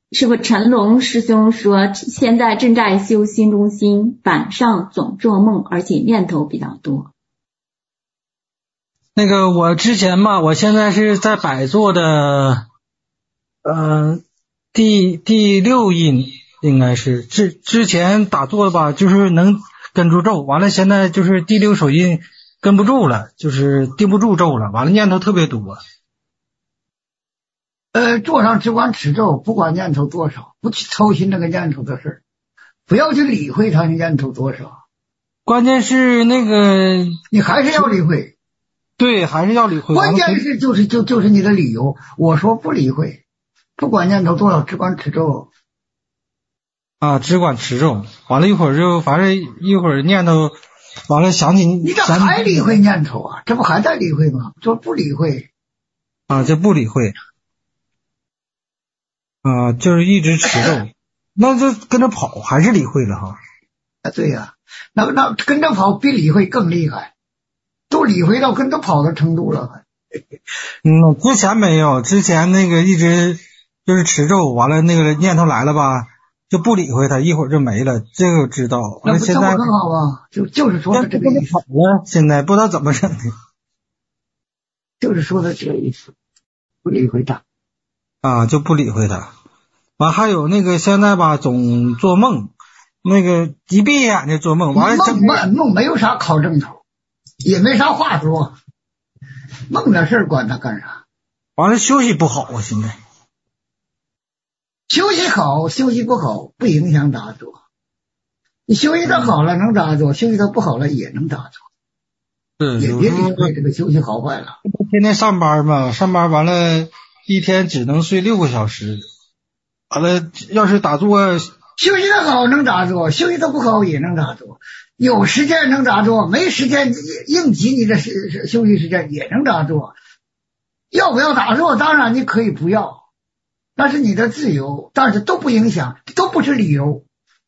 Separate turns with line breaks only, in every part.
师父陈龙师兄说，现在正在修心中心，晚上总做梦，而且念头比较多。
那个我之前嘛，我现在是在百座的第六印，应该是之前打坐的吧，就是能跟住咒，完了现在就是第六手印跟不住了，就是定不住咒了，完了念头特别多。
坐上只管持咒，不管念头多少，不去操心那个念头的事，不要去理会他的念头多少。
关键是那个
你还是要理会，
对，还是要理会。
关键是就是你的理由。我说不理会，不管念头多少，只管持咒
啊，只管持咒。完了一会儿就反正一会儿念头完了想起
你这还理会念头啊？这不还在理会吗？说不理会
啊，这不理会。啊，就是一直持咒，那就跟着跑，还是理会了哈。
啊，对呀，那跟着跑比理会更厉害，都理会到跟着跑的程度了。
之前没有，之前那个一直就是持咒，完了那个念头来了吧，就不理会它，一会儿就没了，这个我知道。
那
现在
很好啊，就是说的这个意思。
跑了，现在不知道怎么整的，
就是说的这个意思，不理会它
啊，就不理会它。完还有那个现在吧，总做梦，那个一闭眼就做梦，完了
梦没有啥考证头，也没啥话说，梦的事管他干啥？
完了休息不好啊，现在
休息好休息不好不影响打坐，你休息的好了能打坐，休息的不好了也能打坐，也别理会这个休息好坏了。
天天上班嘛，上班完了一天只能睡6个小时。完了，要是打坐，
休息的好能打坐，休息的不好也能打坐。有时间能打坐，没时间应急你的休息时间也能打坐。要不要打坐？当然你可以不要，那是你的自由，但是都不影响，都不是理由。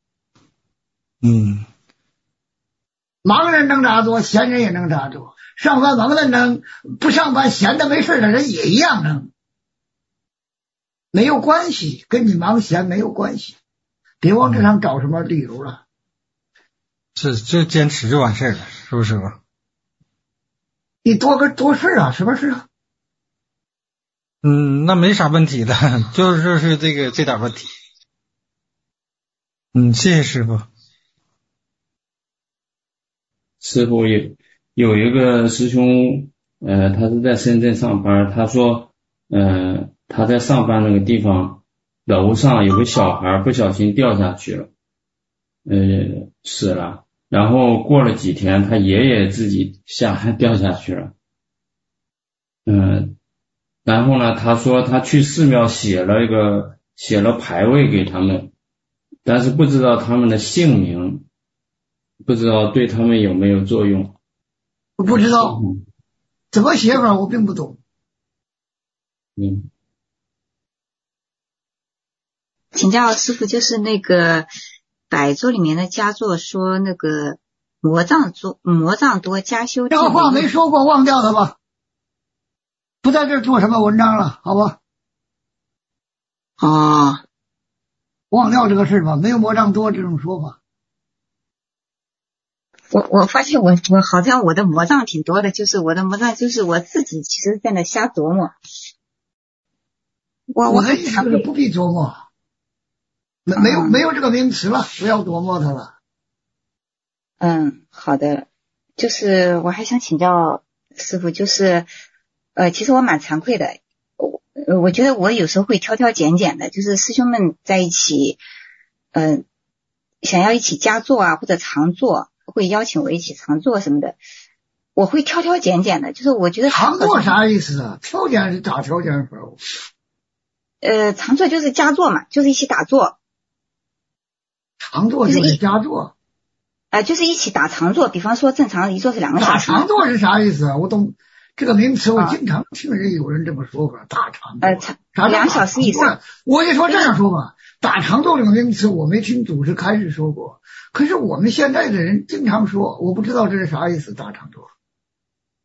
忙人能打坐，闲人也能打坐。上班忙的能，不上班闲的没事的人也一样能。没有关系，跟你忙闲没有关系，别往这上找什么理由了。
是，就坚持就完事了，是不是吧？
你多事啊，什么事啊？
那没啥问题的，就是这点问题。谢谢师傅。
师傅有一个师兄，他是在深圳上班，他说，他在上班那个地方楼上有个小孩不小心掉下去了，死了。然后过了几天，他爷爷自己掉下去了，然后呢，他说他去寺庙写了牌位给他们，但是不知道他们的姓名，不知道对他们有没有作用。
我不知道怎么写法，我并不懂。
请教师父，就是那个百座里面的佳作说那个魔障多加修，
这个话没说过，忘掉它吧，不在这儿做什么文章了，好吧？忘掉这个事吧，没有魔障多这种说法。
我发现我好像我的魔障挺多的，就是我的魔障就是我自己其实在那瞎琢磨。我
的意思就是不必琢磨，没有这个名词了，不要琢磨它了。
好的。就是我还想请教师父，就是其实我蛮惭愧的，我觉得我有时候会挑挑拣拣的，就是师兄们在一起想要一起加坐啊或者常坐，会邀请我一起常坐什么的，我会挑挑拣拣的，就是我觉得
常坐啥意思啊？挑拣是咋挑拣法？
常坐就是加坐嘛，就是一起打坐。
常坐就是加坐。
就是一起打常坐，比方说正常一坐是2个小时。
打常坐是啥意思啊？我懂这个名词，我经常听人有人这么说法，打常坐。2小时以上。我也说这样说吧，打常坐这个名词我没听祖师开始说过，可是我们现在的人经常说，我不知道这是啥意思，打常坐。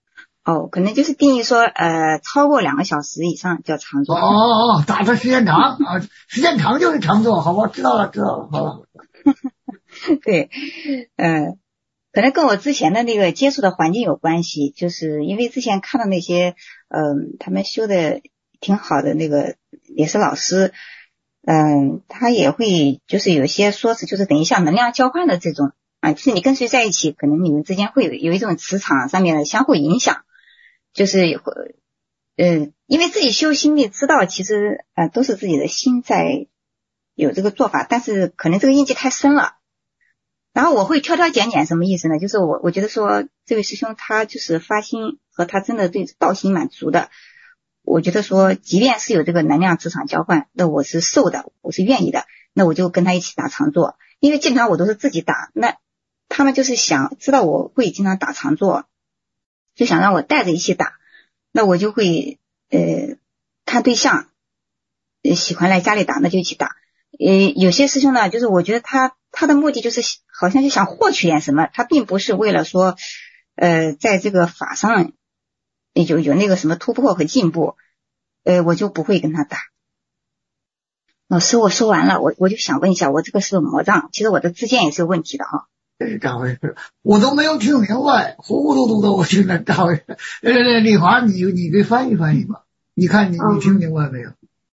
可能就是定义说超过2个小时以上叫长坐。
打的时间长啊，时间长就是长坐，好吧，知道了，好了。
对，可能跟我之前的那个接触的环境有关系，就是因为之前看到那些他们修的挺好的那个也是老师，他也会就是有些说是就是等于像能量交换的这种啊，就是你跟谁在一起，可能你们之间会有一种磁场上面的相互影响，就是因为自己修心力知道其实都是自己的心在有这个做法，但是可能这个印记太深了。然后我会挑挑拣拣，什么意思呢？就是我觉得说这位师兄他就是发心和他真的对道心蛮足的，我觉得说即便是有这个能量磁场交换，那我是受的，我是愿意的，那我就跟他一起打长坐。因为经常我都是自己打，那他们就是想知道我会经常打长坐，就想让我带着一起打，那我就会看对象，喜欢来家里打那就一起打。有些师兄呢，就是我觉得他的目的就是好像就想获取点什么，他并不是为了说在这个法上有那个什么突破和进步，我就不会跟他打。老师，我说完了，我就想问一下，我这个是魔障，其实我的自见也是有问题的哈。
这是咋回事？我都没有听明白，糊糊涂涂的，我听着咋回事？李华，你给翻译翻译吧，你看你听明白没有？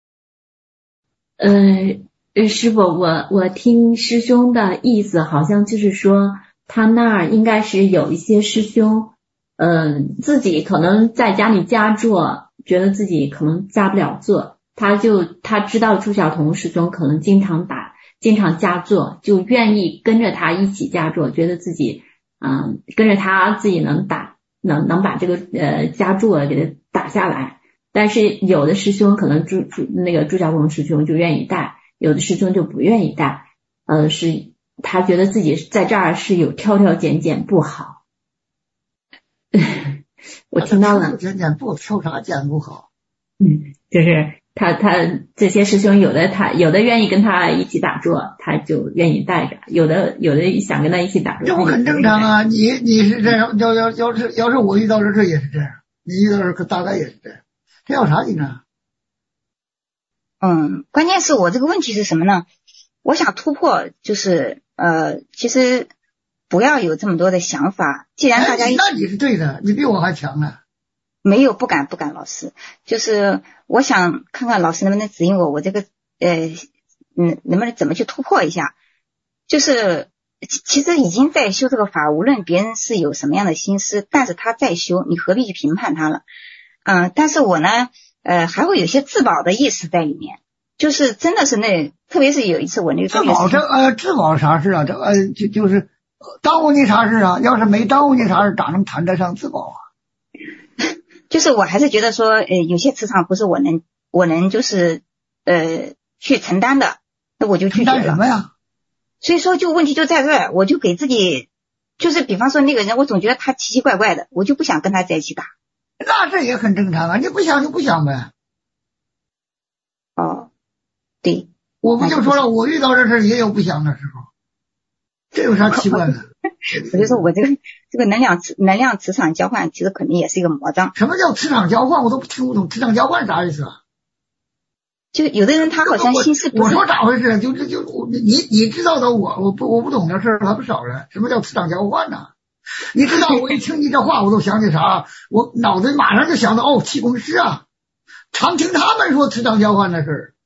师傅，我听师兄的意思好像就是说，他那儿应该是有一些师兄，自己可能在家里加坐，觉得自己可能加不了坐，他知道朱晓彤师兄可能经常加坐，就愿意跟着他一起加坐，觉得自己跟着他自己能把这个加坐给他打下来。但是有的师兄可能那个朱晓彤师兄就愿意带，有的师兄就不愿意带，是他觉得自己在这儿是有挑挑拣拣不好。我听到了，
挑啥拣不好？
就是他这些师兄有的愿意跟他一起打坐，他就愿意带着；有的想跟他一起打坐，
这不很正常啊？你是这样，要是我遇到这也是这样，你遇到这大概也是这样，这有啥紧张？
关键是我这个问题是什么呢？我想突破，就是其实不要有这么多的想法。既然大家
那你是对的，你比我还强呢。
没有，不敢，老师，就是我想看看老师能不能指引我这个能不能怎么去突破一下。就是其实已经在修这个法，无论别人是有什么样的心思，但是他在修，你何必去评判他了？但是我呢还会有些自保的意识在里面，就是真的是特别是有一次我那个
自保啥事啊？就是耽误你啥事啊？要是没耽误你啥事，咋能谈得上自保啊？
就是我还是觉得说有些磁场不是我能就是去承担的，那我就拒绝了。
承担什么呀？
所以说就问题就在这儿，我就给自己就是比方说那个人，我总觉得他奇奇怪怪的，我就不想跟他在一起打。
那这也很正常啊，你不想就不想呗。
对，
我不就说了，我遇到这事也有不想的时候，这有啥奇怪的？
我就说我这个能量磁场交换其实可能也是一个魔障。
什么叫磁场交换？我都听不懂，磁场交换啥意思啊？
就有的人他好像心思不是。
我说咋回事？你知道的我不懂的事还不少了。什么叫磁场交换呢？你知道我一听你这话，我都想起啥？我脑子马上就想到气功师啊，常听他们说磁场交换的事儿。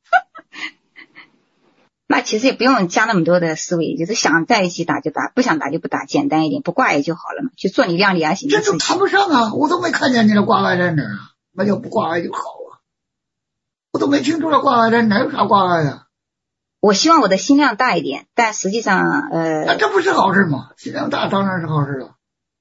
那其实也不用加那么多的思维，就是想在一起打就打，不想打就不打，简单一点，不挂碍就好了嘛，去做你量力而行的事情。
这就谈不上啊，我都没看见你的挂碍在哪儿啊，那叫不挂碍就好啊，我都没听出来挂碍在哪儿，有啥挂碍啊？
我希望我的心量大一点，但实际上
那这不是好事吗？心量大当然是好事了。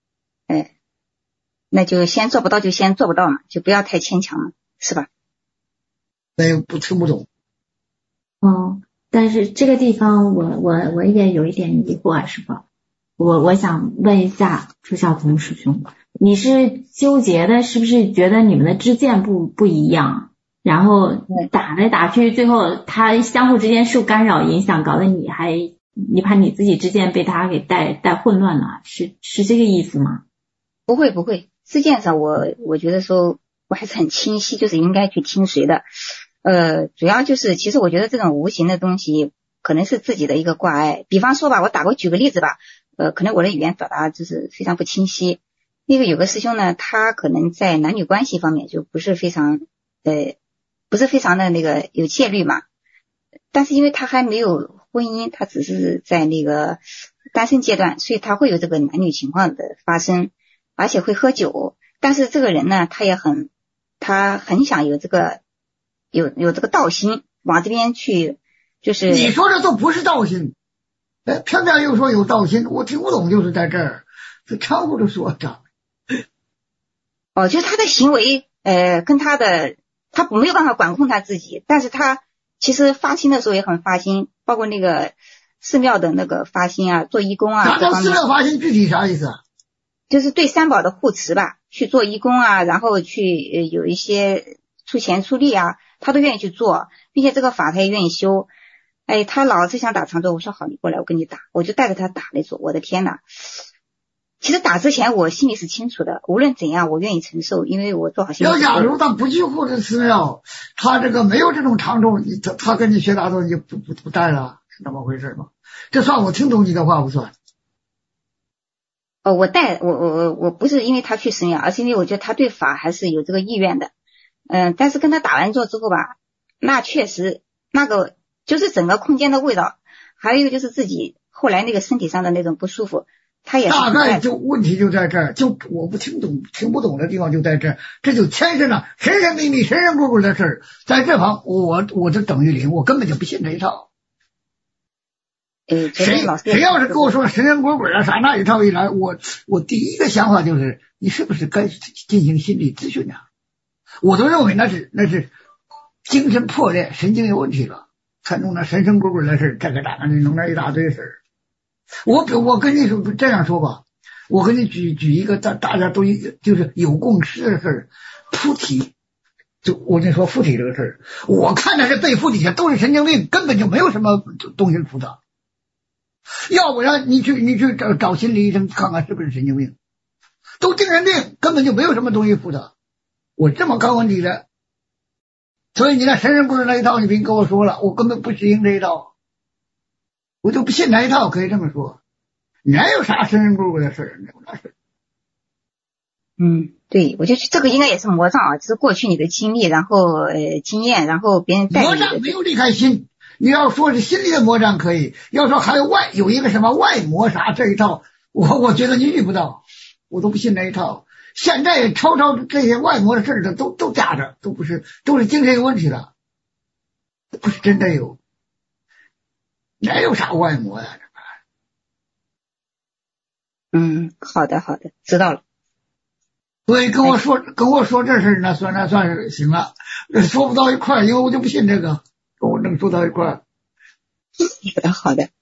那就先做不到就先做不到嘛，就不要太牵强了，是吧？
不听不懂。
但是这个地方我也有一点疑惑，师傅，我想问一下朱晓彤师兄，你是纠结的，是不是觉得你们的知见不一样，然后打来打去，最后他相互之间受干扰影响，搞得你怕你自己之间被他给带混乱了，是这个意思吗？
不会， 事件上我觉得说我还是很清晰，就是应该去听谁的。主要就是其实我觉得这种无形的东西可能是自己的一个挂碍。比方说吧，我举个例子吧，可能我的语言表达就是非常不清晰。那个有个师兄呢，他可能在男女关系方面就不是非常的那个有戒律嘛，但是因为他还没有婚姻，他只是在那个单身阶段，所以他会有这个男女情况的发生，而且会喝酒。但是这个人呢，他很想有这个道心往这边去，就是
你说的都不是道心，偏偏又说有道心，我听不懂，就是在这儿，这常不着说的。
就是他的行为，跟他没有办法管控他自己，但是他其实发心的时候也很发心，包括那个寺庙的那个发心啊，做义工啊，
啥叫寺庙发心？具体啥意思啊？
就是对三宝的护持吧，去做义工啊，然后去有一些出钱出力啊，他都愿意去做，并且这个法他也愿意修。他老是想打长坐，我说好，你过来，我跟你打，我就带着他打了一组。我的天哪！其实打之前我心里是清楚的，无论怎样我愿意承受，因为我做好心理准备。
假如他不去护持寺庙，他这个没有这种长处，他跟你学打坐，你就不带了，是那么回事吗？这算我听懂你的话不算？
我不是因为他去寺庙，而是因为我觉得他对法还是有这个意愿的。但是跟他打完坐之后吧，那确实那个就是整个空间的味道，还有就是自己后来那个身体上的那种不舒服。他也是
大概就问题就在这儿，就我听不懂的地方就在这儿，这就牵涉了神神秘秘、神神鬼鬼的事儿。在这旁，我就等于零，我根本就不信这一套。谁要是跟我说神神鬼鬼啊啥那一套一来，我第一个想法就是你是不是该进行心理咨询啊？我都认为那是精神破裂、神经有问题了，才弄那神神鬼鬼的事，这个弄那一大堆事儿。我跟你说这样说吧，我跟你举一个大家都就是有共识的事儿，附体。就我跟你说附体这个事儿，我看着这被附底下都是神经病，根本就没有什么东西附他。要不然你去找心理医生看看是不是神经病，都精神病，根本就没有什么东西附他。我这么看问题的，所以你那神神鬼鬼那一套，你别跟我说了，我根本不适应这一套。我就不信那一套，可以这么说，哪有啥神神鬼鬼的事儿？那是。
对，我觉得这个应该也是魔障啊，就是过去你的经历，然后经验，然后别人带
魔障没有离开心，你要说是心理的魔障可以，要说还有一个什么外魔啥这一套，我觉得你遇不到，我都不信那一套。现在抄这些外魔的事儿的都假着，都是精神有问题了，不是真的有。哪有啥外魔呀？
好的，知道了。
所以跟我说这事那算是行了，说不到一块儿，因为我就不信这个，跟我能说到一块儿。
好的。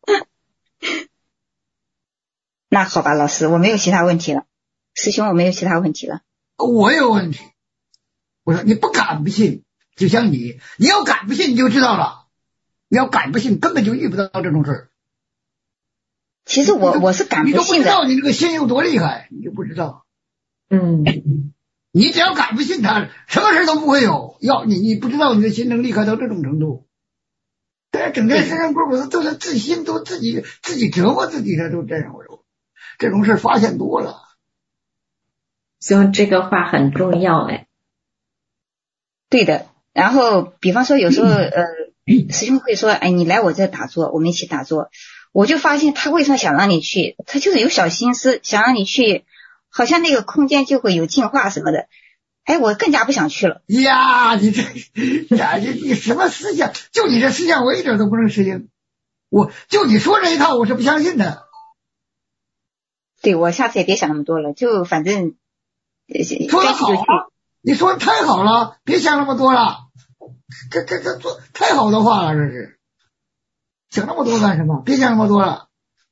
那好吧，老师，我没有其他问题了。师兄，我没有其他问题了。
我有问题。我说你不敢不信，就像你要敢不信你就知道了。你要敢不信，根本就遇不到这种事儿。
其实我是敢不信的。
你都不知道你这个心有多厉害，你就不知道。你只要敢不信他，什么事都不会有。你不知道你的心能厉害到这种程度。整天神神鬼鬼的，都是自信，都自己折磨自己的，都这样。这种事发现多了。
所以这个话很重要哎。
对的。然后比方说有时候师兄会说，你来我这打坐，我们一起打坐。我就发现他为什么想让你去，他就是有小心思，想让你去，好像那个空间就会有净化什么的。我更加不想去了。
呀，你什么思想？就你这思想，我一点都不能适应。就你说这一套，我是不相信的。
对，我下次也别想那么多了，就反正
说得好啊，你说太好了，别想那么多了。这做太好的话了，这是想那么多干什么？别想那么多了。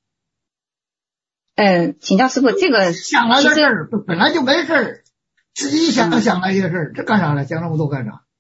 请教师父，这个
想来的事儿本来就没事儿，自己想来一个事儿，这干啥了？想那么多干啥？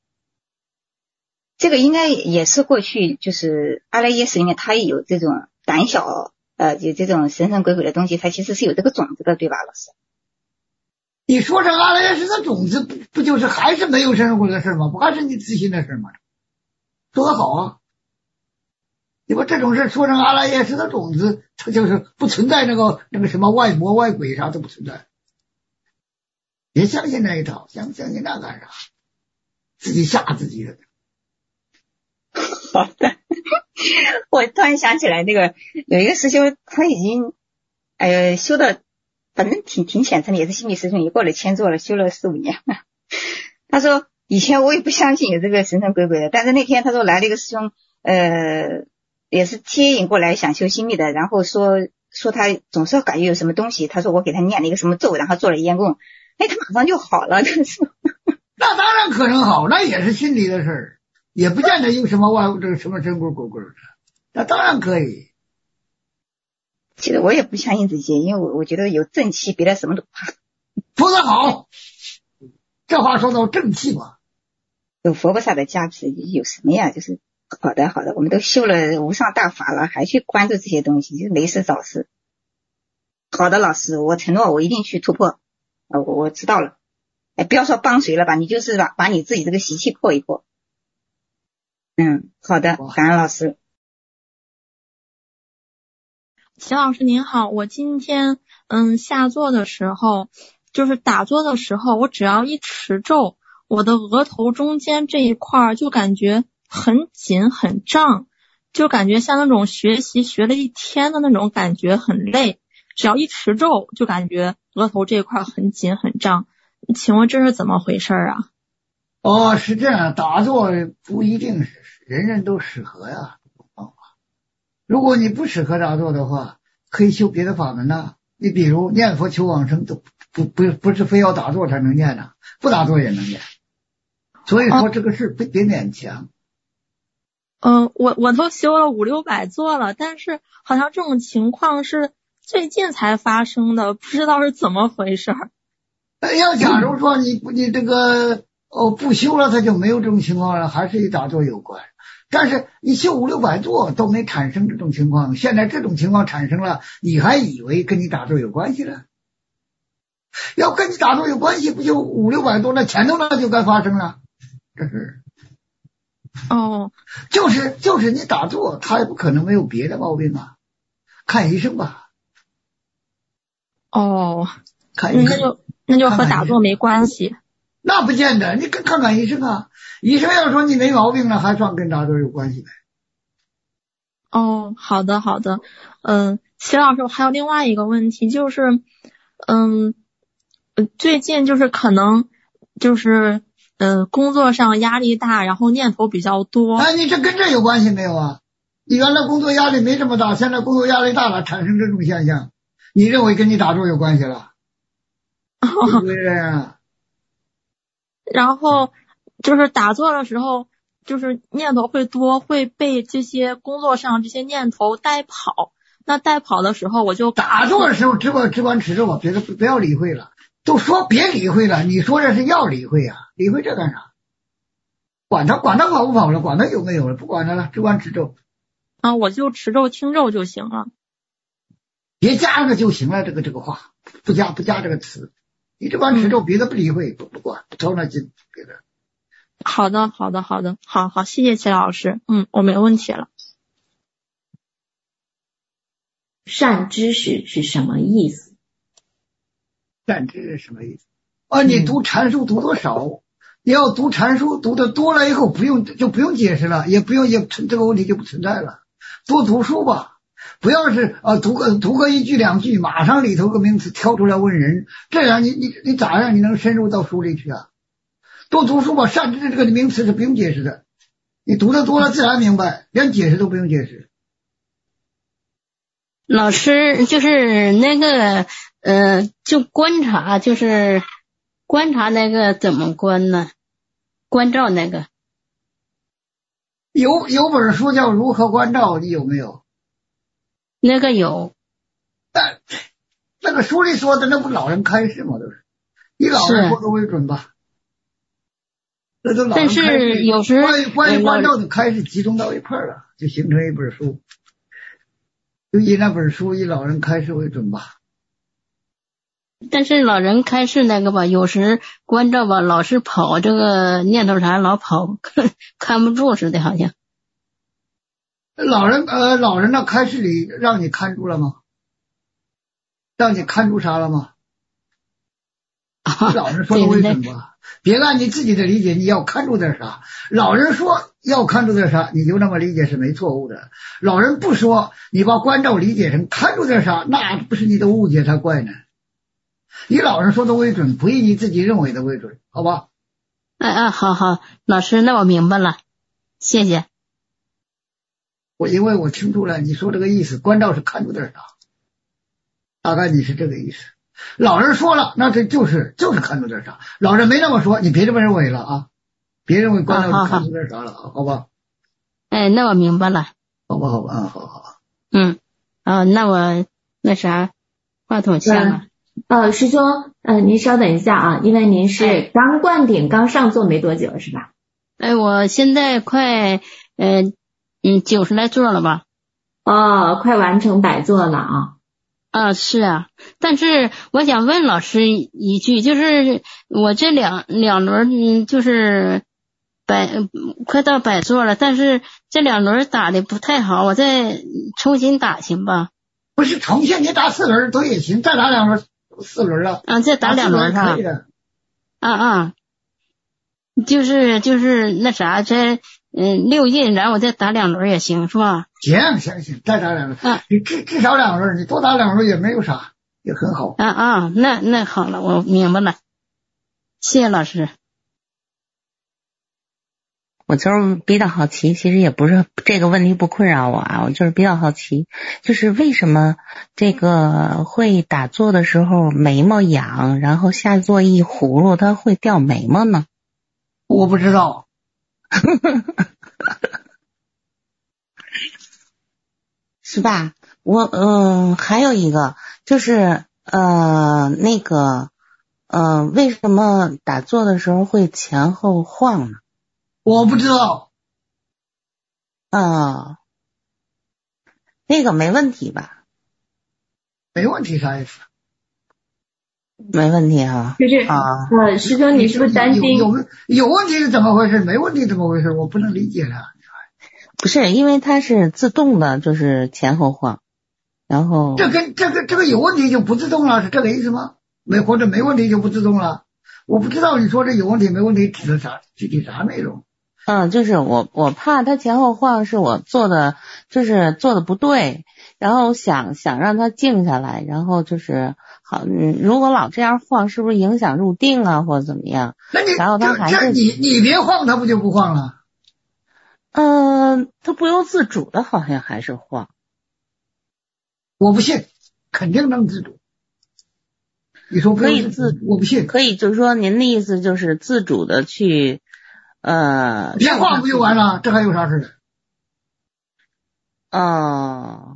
这个应该也是过去就是阿赖耶识里面，他也有这种胆小有这种神神鬼鬼的东西，他其实是有这个种子的，对吧，老师？
你说成阿赖耶识的种子，不就是还是没有生活的事吗？不还是你自心的事吗？说得好啊！你把这种事说成阿赖耶识的种子，它就是不存在那个什么外魔外鬼啥都不存在。别相信那一套，相信那干啥？自己吓自己的。
好的，我突然想起来，那个有一个师兄，他已经修的反正挺虔诚的，也是心理师兄，也过了千座了，修了4、5年了。他说以前我也不相信有这个神神鬼鬼的，但是那天他说来了一个师兄，也是接引过来想修心密的，然后说他总是感觉有什么东西，他说我给他念了一个什么咒，然后做了烟供，他马上就好了。
那当然可能好，那也是心理的事儿，也不见得有什么这个什么神鬼鬼鬼的，那当然可以。
其实我也不相信这些，因为我觉得有正气，别的什么都不怕。
说得好，这话说到正气嘛。
有佛菩萨的加持，有什么呀？就是好的，我们都修了无上大法了，还去关注这些东西，就是没事找事。好的，老师，我承诺我一定去突破。我知道了。不要说帮谁了吧，你就是把你自己这个习气破一破。好的，感恩老师。
齐老师您好，我今天下坐的时候，就是打坐的时候，我只要一持咒，我的额头中间这一块就感觉很紧很胀，就感觉像那种学习学了一天的那种感觉，很累。只要一持咒就感觉额头这一块很紧很胀，请问这是怎么回事啊？
是这样，打坐不一定是人人都适合呀。如果你不适合打坐的话，可以修别的法门呐。你比如念佛求往生，都不是非要打坐才能念呐，不打坐也能念。所以说这个事别勉强。
我都修了500、600座了，但是好像这种情况是最近才发生的，不知道是怎么回事。
要假如说你这个不修了，它就没有这种情况了，还是与打坐有关。但是你修500、600座都没产生这种情况，现在这种情况产生了，你还以为跟你打坐有关系了？要跟你打坐有关系，不就500、600座那前头那就该发生了。这是就是你打坐，他也不可能没有别的毛病啊，看医生吧。看医生
那就和打坐没关系。
那不见得，你看医生啊，医生要说你没毛病了，还算跟打坐有关系呗。
好的。齐老师，我还有另外一个问题，就是最近就是可能就是工作上压力大，然后念头比较多。
你这跟这有关系没有啊？你原来工作压力没这么大，现在工作压力大了，产生这种现象，你认为跟你打坐有关系了？对不对啊？
然后就是打坐的时候，就是念头会多，会被这些工作上这些念头带跑。那带跑的时候，我就
打坐的时候只管持咒，别的不要理会了。都说别理会了，你说这是要理会啊？理会这干啥？管他跑不跑了，管他有没有了，不管他了，只管持咒。
我就持咒听咒就行了。
别加那个就行了，这个话不加这个词。你只管持咒，别的不理会，不管，不着那劲，别的。
好的，好，谢谢齐老师。我没问题了。
善知识是什么意思？
善知识什么意思？你读禅书读多少？你要读禅书读的多了以后，不用解释了，也这个问题就不存在了。多读书吧，不要是读个1句2句，马上里头个名词挑出来问人，这样你咋样你能深入到书里去啊？多读书吧，善知识这个名词是不用解释的，你读的多了自然明白，连解释都不用解释。
老师就是那个就观察，就是观察那个怎么观呢？关照那个
有本书叫《如何关照》，你有没有？
那个有。
那个书里说的那不老人开示吗？都是以老人说的为准吧。那都老人开示，
但是有时
关于关照的开示集中到一块了，就形成一本书。就以那本书以老人开示为准吧。
但是老人开示那个吧，有时关照吧，老是跑这个念头禅，老跑看不住似的，好像。
老人的开示里让你看住了吗？让你看住啥了吗？老人说的为准吧？别按你自己的理解，你要看住点啥。老人说要看住点啥，你就那么理解是没错误的。老人不说，你把关照理解成看住点啥，那不是你的误解才怪呢。以老人说的为准，不以你自己认为的为准，好吧？
好，老师，那我明白了，谢谢。
因为我听出来你说这个意思，关照是看住点啥，大概你是这个意思。老人说了，那这就是看住点啥。老人没那么说，你别这么认为了啊！别认为关照是看住点啥了，好吧？
那我明白了。
好吧，好。
那我那啥，话筒下了。
师兄，您稍等一下啊，因为您是刚灌顶，刚上座没多久是吧？
我现在快90来座了吧？
快完成100座了啊。
是啊，但是我想问老师一句，就是我这两轮就是快到100座了，但是这2轮打的不太好，我再重新打行吧？
不是重新，你打4轮都也行，再打2轮4轮了。
再打2轮
可以的。
就是那啥，这6印，然后我再打2轮也行，是吧？
行，再打2轮。你至少2轮，你多打2轮也没有啥，也很好。
那好了，我明白了，谢谢老师。
我就是比较好奇，其实也不是这个问题不困扰我啊，我就是比较好奇，就是为什么这个会打坐的时候眉毛痒，然后下坐一葫芦它会掉眉毛呢？
我不知道。
是吧？我还有一个就是那个为什么打坐的时候会前后晃呢？
我不知道。
那个没问题吧？
没问题啥意思？
没问题哈。
就是师兄，你是不是担心
有问题是怎么回事？没问题怎么回事？我不能理解了。
不是，因为它是自动的，就是前后晃，然后
这个有问题就不自动了，是这个意思吗？或者没问题就不自动了？我不知道你说这有问题没问题指的啥，具体啥内容？
就是我怕它前后晃，是我做的不对，然后想让它静下来，然后就是好，如果老这样晃，是不是影响入定啊，或者怎么样？然后它还是
你别晃，它不就不晃了？
它不由自主的，好像还是晃。
我不信，肯定能自主。你说
可以
我不信。
可以，就是说您的意思就是自主的去
别晃不就完了？这还有啥事
的？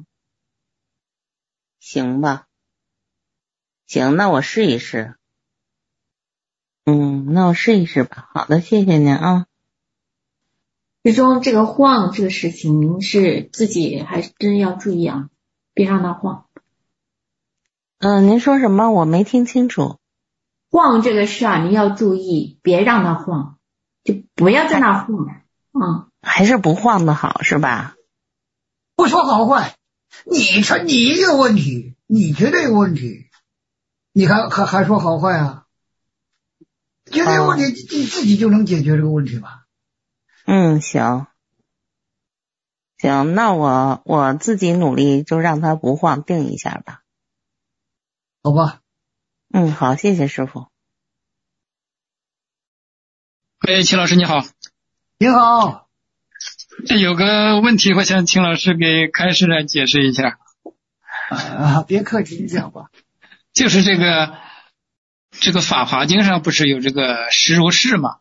行吧，行，那我试一试。那我试一试吧。好的，谢谢您啊。
师兄，这个晃这个事情，您是自己还真要注意啊，别让它晃。
您说什么？我没听清楚。
晃这个事啊，您要注意，别让它晃，就不要在那晃。
还是不晃的好，是吧？
不说好坏，你有问题，你觉得有问题，你还说好坏啊？觉得有问题，你自己就能解决这个问题吧？
行，那我自己努力，就让它不晃，定一下吧。
好吧。
好，谢谢师傅。
喂，秦老师你好。
你好。
有个问题，我想请老师给开示来解释一下。
别客气，你讲吧。
就是这个法华经上不是有这个实如是吗？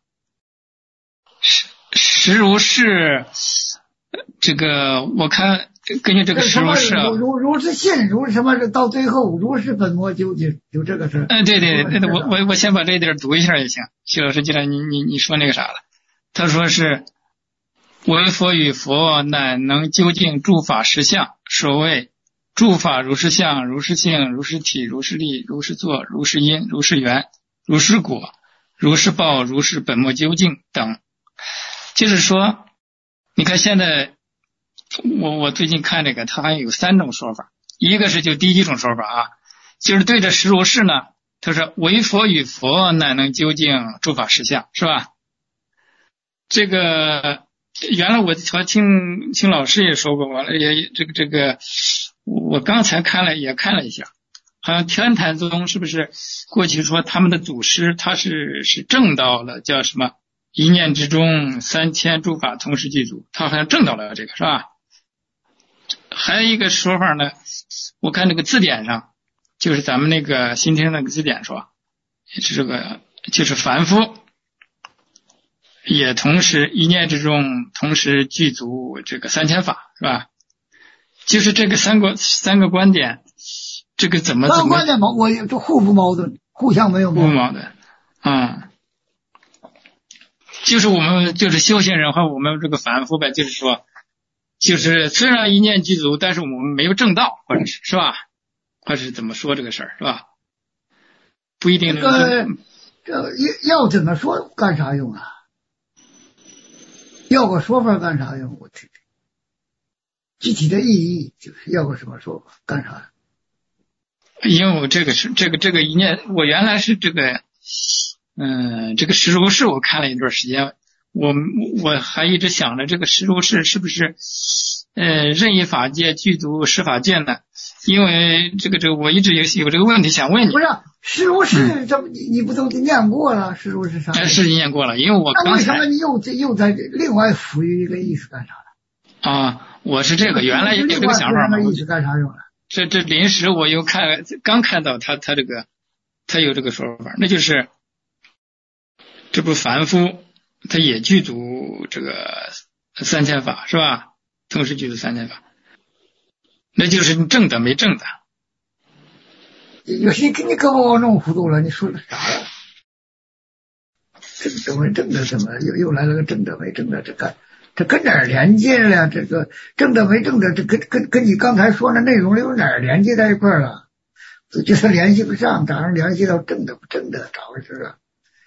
实如是，这个我看根据这个实如是啊，
如是信，如什么到最后如是本末究竟，就这个事。
对，我先把这一点读一下也行。徐老师，既然你说那个啥了，他说是唯佛与佛乃能究竟诸法实相，所谓诸法如是相，如是性，如是体，如是力，如是作，如是因，如是缘，如是果，如是报，如是本末究竟等。就是说，你看现在我最近看这个，它还有3种说法。一个是就第一种说法啊，就是对着实如是呢，他说唯佛与佛乃能究竟诸法实相，是吧？这个原来我听老师也说过，完了也这个我刚才看了一下，好像天台宗是不是过去说他们的祖师他是证到了叫什么一念之中3000诸法同时具足，他好像证到了这个，是吧？还有一个说法呢，我看这个字典上，就是咱们那个新听那个字典说，是这个就是凡夫也同时一念之中同时具足这个3000法，是吧？就是这个三个观点，这个怎么
观点我就互不矛盾，互相没有
矛盾啊。就是我们就是修行人和我们这个凡夫呗，就是说，就是虽然一念具足，但是我们没有证道，或者是吧？或者是怎么说这个事儿，是吧？不一定。
这要怎么说干啥用啊？要个说法干啥用？我听听，具体的意义就是要个什么说法干啥？
因为我这个一念，我原来是这个。这个实如是我看了一段时间，我还一直想着这个实如是是不是任意法界具足十法界呢？因为这个我一直有这个问题想问你。
不是实如是这么你不都念过了？实如是啥？
是念过了，因为我刚才。
那为什么你又在另外赋予一个意思干啥
呢？啊，我是这个原来有这个想法嘛。
意思干啥用了？
这临时我又刚看到他这个他有这个说法，那就是。这不凡夫他也具足这个3000法，是吧？同时具足3000法，那就是正的没正的。
有些你给我弄糊涂了，你说的啥了？正的没正的，怎么又来了个正的没正的？这跟哪儿连接了？这个正的没正的，这跟你刚才说的内容有哪儿连接在一块了？就是联系不上，咋能联系到正的不正的？咋回事啊？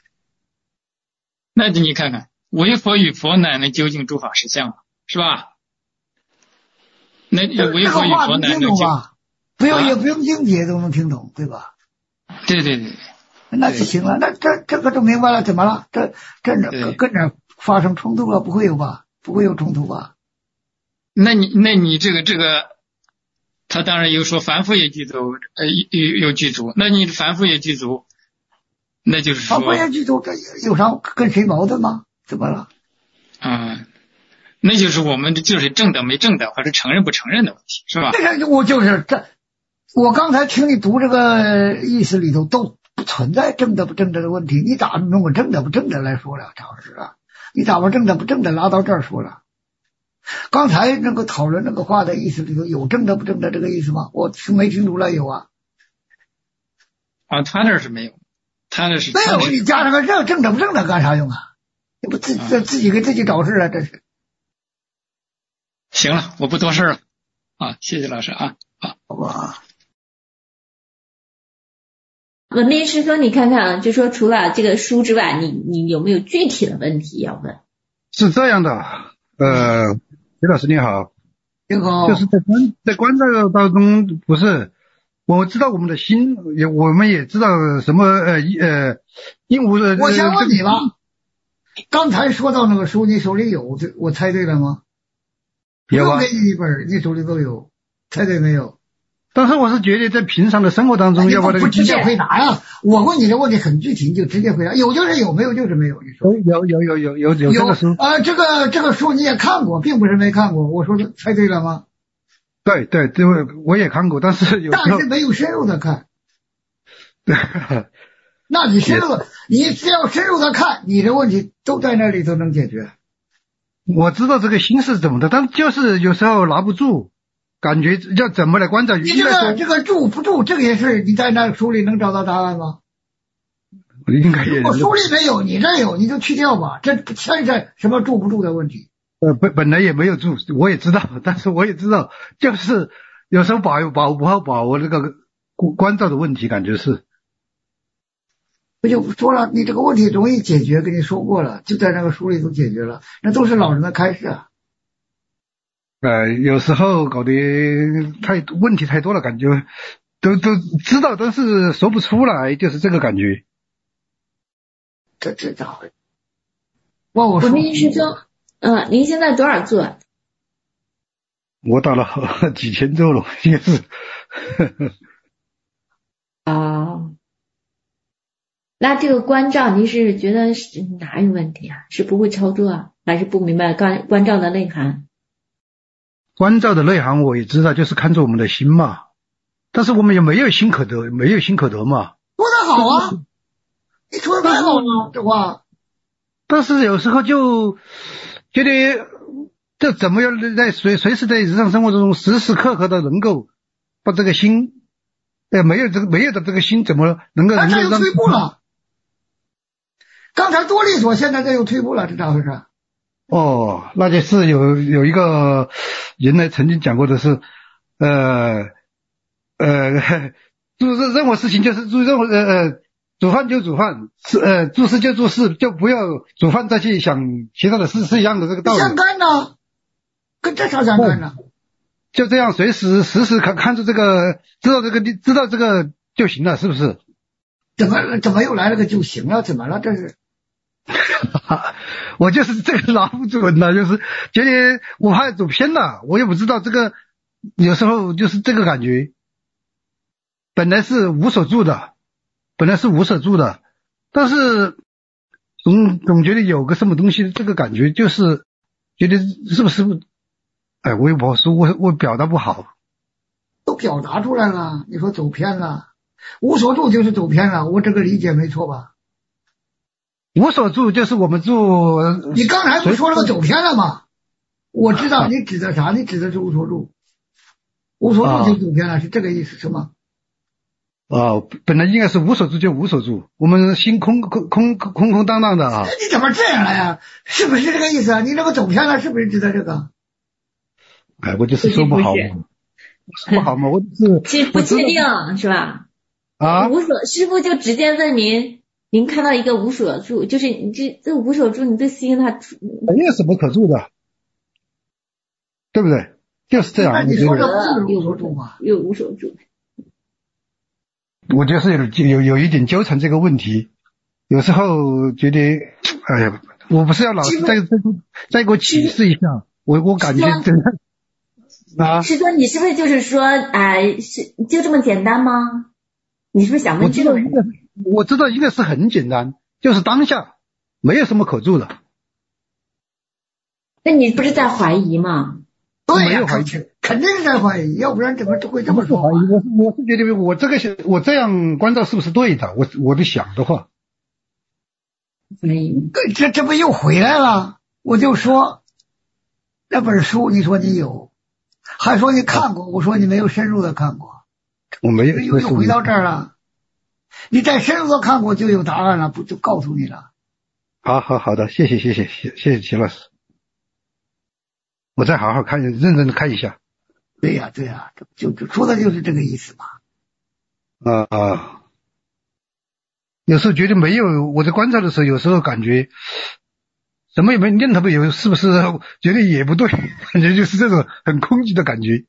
那你看看，唯佛与佛乃能究竟诸法实相，是吧？那唯佛与佛乃能究竟，
也不用经解都能听懂，对吧？
对，
那就行了。那这个就明白了，怎么了？这跟哪发生冲突了？不会有吧？不会有冲突吧？
那你这个，他当然有说凡夫也具足，有具足，那你凡夫也具足。那就是说，
凡夫也具足，这有啥跟谁矛盾吗？怎么了？
那就是我们就是正的没正的，或者承认不承认的问题，是吧？
这个我就是我刚才听你读这个意思里头都不存在正的不正的问题，你咋弄个正的不正的来说了？常识啊，你咋把正的不正的拉到这儿说了？刚才那个讨论那个话的意思里头有正的不正的这个意思吗？我是没听出来有啊。
他这是没有。他这是
没有，你加上个正的不正的干啥用啊？你不自己给自己找事啊？这是。
行了，我不多事了啊，谢谢老师啊，
好吧。
文斌师兄，你看看啊，就说除了这个书之外，你有没有具体的问题要问？
是这样的，徐老师你好。
你好。
就是在观照当中，不是。我知道我们的心，我们也知道什么因无的。
我先问你吧，刚才说到那个书，你手里有，我猜对了吗？
有啊。
给你一本，你手里都有，猜对没有？
但是我是觉得在平常的生活当中，要把这个
不直接回答呀。我问你的问题很具体，你就直接回答，有就是有，没有就是没有。你说
有这个书
这个书你也看过，并不是没看过。我说的猜对了吗？
对，我也看过，但是
没有深入的看。
对，
那你深入，你只要深入的看，你的问题都在那里头能解决。
我知道这个心是怎么的，但就是有时候拿不住，感觉要怎么来观察。
你这个住不住这些事，你在那书里能找到答案吗？
应该也。
我书里没有，你这有，你就去掉吧，这不牵扯什么住不住的问题。
本来也没有住，我也知道，但是我也知道，就是有时候不好把握这个关照的问题，感觉是。
我就说了，你这个问题容易解决，跟你说过了，就在那个书里头解决了，那都是老人的开示啊。
有时候搞得问题太多了，感觉都知道，但是说不出来，就是这个感觉。
这咋回事？我
的意思说，您现在多少座？
我打了几千座了，应该是。
那这个关照，您是觉得是哪有问题啊？是不会操作啊，还是不明白关照的内涵？
关照的内涵我也知道，就是看着我们的心嘛。但是我们也没有心可得，没有心可得嘛。
说得好啊，你说得太好了，这话。
但是有时候就觉得，这怎么样在随时在日常生活中时时刻刻的能够把这个心，没有的这个心怎么能够让？
他又退步了。刚才多利索，现在这又退步了，这咋回事？
哦，那就是有一个人呢曾经讲过的是，做任何事情就是做任何煮饭就煮饭，做事就做事，就不要煮饭再去想其他的事，是一样的这个道理。
相干呢，跟这啥相干呢？
就这样，时时看着这个，知道这个就行了，是不是？
怎么又来了个就行了？怎么了？这是？
我就是这个拿不准了，就是觉得我怕走偏了，我也不知道这个，有时候就是这个感觉。本来是无所住的，但是总觉得有个什么东西，这个感觉就是觉得是不是？我也不好说，我表达不好。
都表达出来了，你说走偏了，无所住就是走偏了，我这个理解没错吧？
无所住就是我们住。
你刚才不说了个走偏了吗？我知道你指的啥，你指的是无所住，无所住就走偏了，是这个意思是吗？
本来应该是无所住就无所住，我们心空荡荡的啊。
你怎么这样了呀？是不是这个意思啊？你那个走偏了是不是指的这个？
我就是说不好嘛，我就是
不确定是吧？师父就直接问您看到一个无所住，就是你这无所住，你这心它
没有什么可住的，对不对？就是这样。
你说这不是无所住吗？
有无所住。
我就是有一点纠缠这个问题，有时候觉得，哎呀，我不是要老师再给我启示一下，我感觉真的
师兄，你是不是就是说，就这么简单吗？你是不是想问这个问题？
我知道应该是很简单，就是当下没有什么可住的。
那你不是在怀疑吗？
对呀，肯定是在怀疑，要不然怎么会这么说？
我是觉得我这样关照是不是对的？我的想的话，
这不又回来了？我就说那本书，你说你有，还说你看过，我说你没有深入的看过，
我没有，
又回到这儿了。你再深入的看过就有答案了，不就告诉你了？
好的，谢谢齐老师。我再好好看，认真的看一下。
对呀，就说的就是这个意思嘛。
有时候觉得没有，我在观察的时候，有时候感觉什么也没，念头没有，是不是觉得也不对？感觉就是这种很空寂的感觉。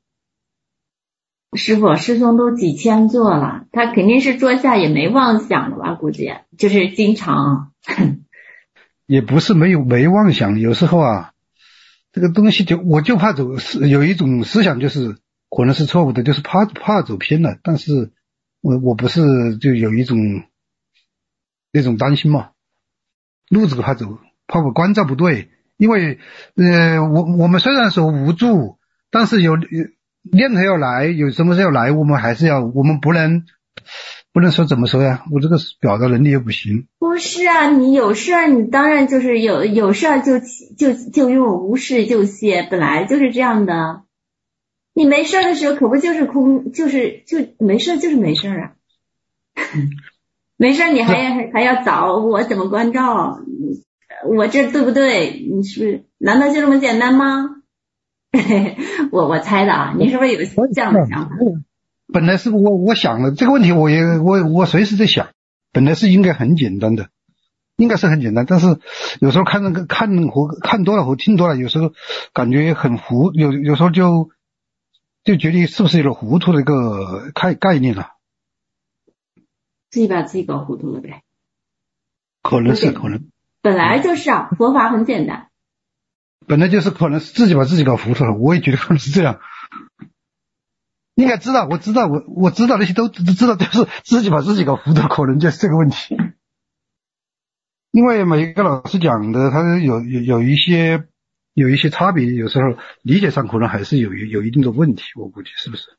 师兄都几千座了，他肯定是坐下也没妄想的吧？估计就是经常。
也不是没妄想，有时候这个东西我就怕有一种思想就是可能是错误的，就是怕走偏了，但是我不是就有一种那种担心嘛，路子怕走，怕我关照不对，因为我们虽然说无助，但是有念头要来，有什么事要来，我们不能说怎么说呀？我这个表达能力又不行。
不是啊，你有事儿，你当然就是有事儿就用无事就歇，本来就是这样的。你没事儿的时候，可不就是就没事就是没事啊。没事你还要找我怎么关照，我这对不对？你是不是？难道就这么简单吗？ 我猜的啊，你是不是有这样的想法？
本来是我想了这个问题，我随时在想，本来是应该很简单的，应该是很简单，但是有时候看多了和听多了，有时候感觉很糊，有时候就觉得是不是有点糊涂的一个概念了？
自己把自己搞糊涂了呗？
可能。
本来就是啊，佛法很简单。
本来就是可能是自己把自己搞糊涂了，我也觉得可能是这样。应该知道，我知道那些都知道，就是自己把自己搞糊涂，可能就是这个问题。因为每一个老师讲的，他有一些差别，有时候理解上可能还是有一定的问题，我估计是不是？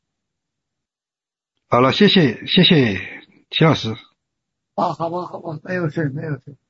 好了，谢谢齐老师。
好吧，没有事。